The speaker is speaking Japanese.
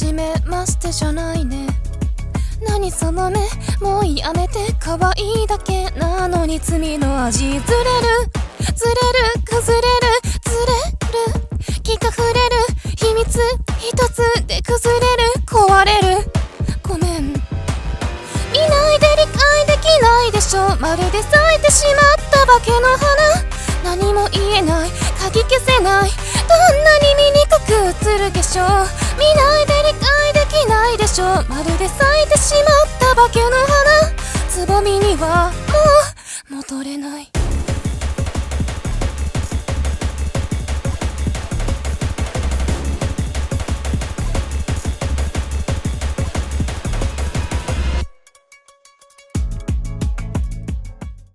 じめましてじゃないね。何その目、もうやめて。可愛いだけなのに罪の味。ずれる崩れるずれる、気が触れる秘密一つで崩れる壊れる。ごめん、見ないで理解できないでしょ。まるで咲いてしまった化けの花。何も言えない、かき消せない。どんなに醜く映る化粧。見ないで理解できないでしょ。まるで咲いてしまった化けの花。つぼみにはもう戻れない。